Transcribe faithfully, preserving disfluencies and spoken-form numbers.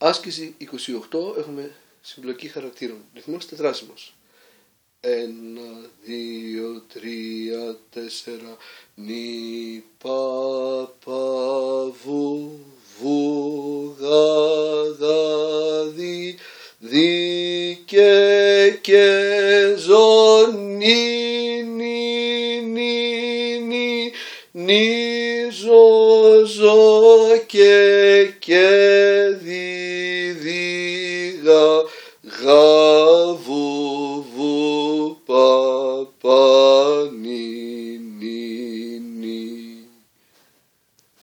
Άσκηση είκοσι οκτώ, έχουμε συμπλοκή χαρακτήρων. Ρυθμός τετράσιμος. Ένα, δύο, τρία, τέσσερα. Νι, πα, πα, βου, βου, γα, γα, δι, δι, και, και, ζω, νι, νι, νι, νι, νι, ζω, ζω, και, και, δι, δι, γα,